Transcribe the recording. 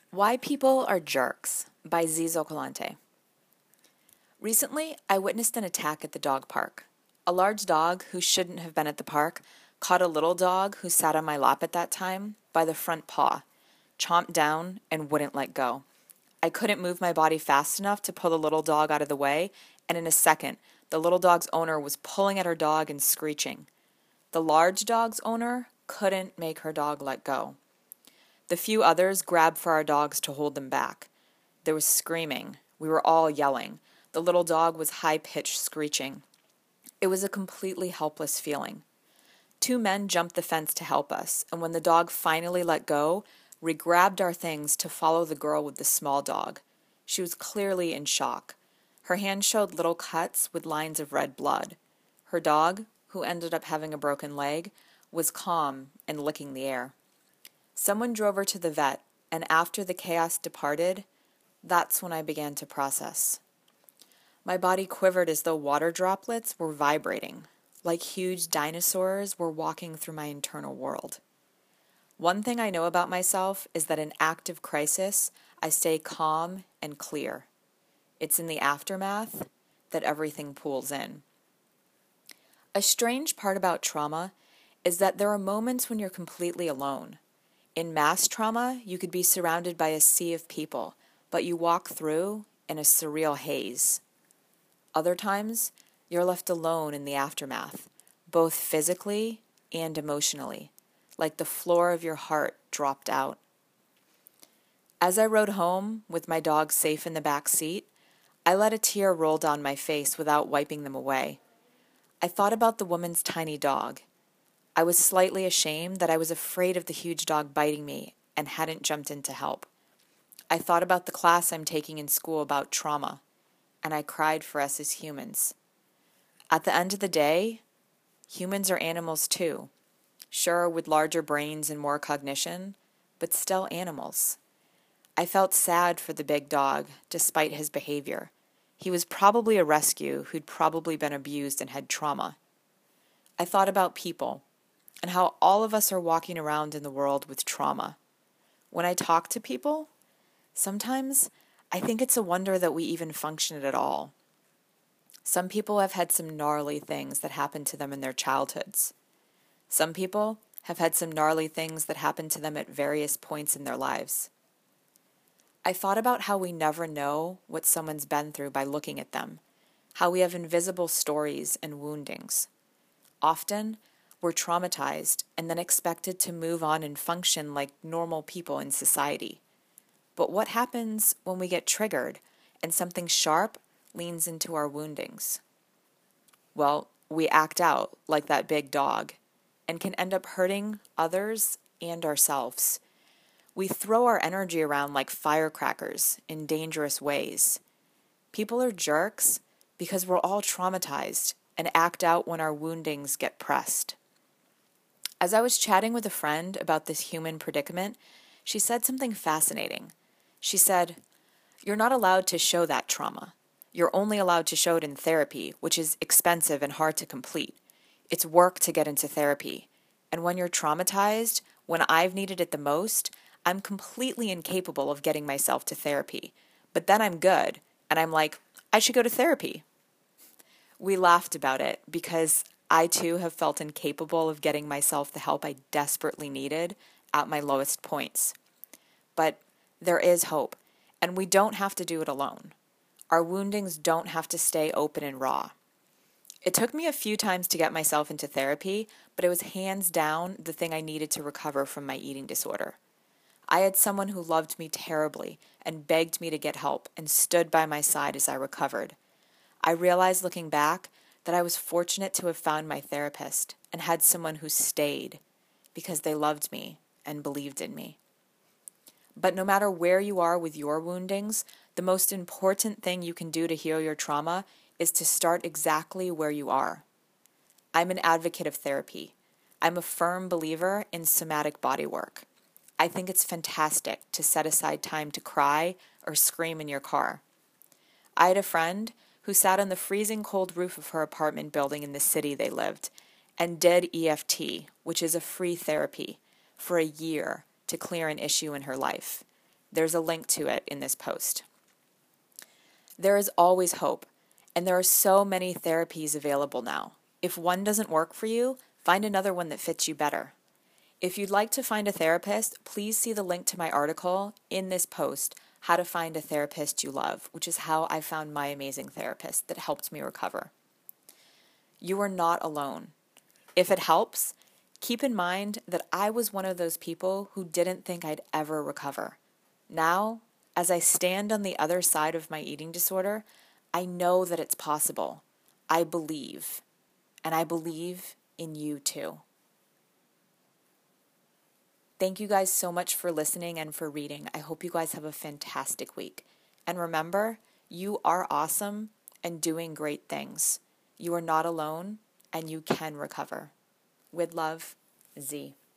Why People Are Jerks by Zizo Colante. Recently, I witnessed an attack at the dog park. A large dog who shouldn't have been at the park caught a little dog who sat on my lap at that time by the front paw, chomped down, and wouldn't let go. I couldn't move my body fast enough to pull the little dog out of the way, and in a second, the little dog's owner was pulling at her dog and screeching. The large dog's owner couldn't make her dog let go. The few others grabbed for our dogs to hold them back. There was screaming. We were all yelling. The little dog was high-pitched screeching. It was a completely helpless feeling. Two men jumped the fence to help us, and when the dog finally let go, we grabbed our things to follow the girl with the small dog. She was clearly in shock. Her hand showed little cuts with lines of red blood. Her dog, who ended up having a broken leg, was calm and licking the air. Someone drove her to the vet, and after the chaos departed, that's when I began to process. My body quivered as though water droplets were vibrating, like huge dinosaurs were walking through my internal world. One thing I know about myself is that in active crisis, I stay calm and clear. It's in the aftermath that everything pulls in. A strange part about trauma is that there are moments when you're completely alone. In mass trauma, you could be surrounded by a sea of people, but you walk through in a surreal haze. Other times, you're left alone in the aftermath, both physically and emotionally, like the floor of your heart dropped out. As I rode home with my dog safe in the back seat, I let a tear roll down my face without wiping them away. I thought about the woman's tiny dog. I was slightly ashamed that I was afraid of the huge dog biting me and hadn't jumped in to help. I thought about the class I'm taking in school about trauma, and I cried for us as humans. At the end of the day, humans are animals too. Sure, with larger brains and more cognition, but still animals. I felt sad for the big dog, despite his behavior. He was probably a rescue who'd probably been abused and had trauma. I thought about people, and how all of us are walking around in the world with trauma. When I talk to people, sometimes I think it's a wonder that we even function at all. Some people have had some gnarly things that happened to them in their childhoods. Some people have had some gnarly things that happened to them at various points in their lives. I thought about how we never know what someone's been through by looking at them, how we have invisible stories and woundings. Often, we're traumatized and then expected to move on and function like normal people in society. But what happens when we get triggered and something sharp leans into our woundings? Well, we act out like that big dog and can end up hurting others and ourselves. We throw our energy around like firecrackers in dangerous ways. People are jerks because we're all traumatized and act out when our woundings get pressed. As I was chatting with a friend about this human predicament, she said something fascinating. She said, "You're not allowed to show that trauma. You're only allowed to show it in therapy, which is expensive and hard to complete. It's work to get into therapy. And when you're traumatized, when I've needed it the most, I'm completely incapable of getting myself to therapy. But then I'm good, and I'm like, I should go to therapy." We laughed about it because I too have felt incapable of getting myself the help I desperately needed at my lowest points. But there is hope, and we don't have to do it alone. Our woundings don't have to stay open and raw. It took me a few times to get myself into therapy, but it was hands down the thing I needed to recover from my eating disorder. I had someone who loved me terribly and begged me to get help and stood by my side as I recovered. I realized looking back that I was fortunate to have found my therapist and had someone who stayed because they loved me and believed in me. But no matter where you are with your woundings, the most important thing you can do to heal your trauma is to start exactly where you are. I'm an advocate of therapy. I'm a firm believer in somatic body work. I think it's fantastic to set aside time to cry or scream in your car. I had a friend who sat on the freezing cold roof of her apartment building in the city they lived and did EFT, which is a free therapy, for a year to clear an issue in her life. There's a link to it in this post. There is always hope, and there are so many therapies available now. If one doesn't work for you, find another one that fits you better. If you'd like to find a therapist, please see the link to my article in this post, How to Find a Therapist You Love, which is how I found my amazing therapist that helped me recover. You are not alone. If it helps, keep in mind that I was one of those people who didn't think I'd ever recover. Now, as I stand on the other side of my eating disorder, I know that it's possible. I believe, and I believe in you too. Thank you guys so much for listening and for reading. I hope you guys have a fantastic week. And remember, you are awesome and doing great things. You are not alone, and you can recover. With love, Z.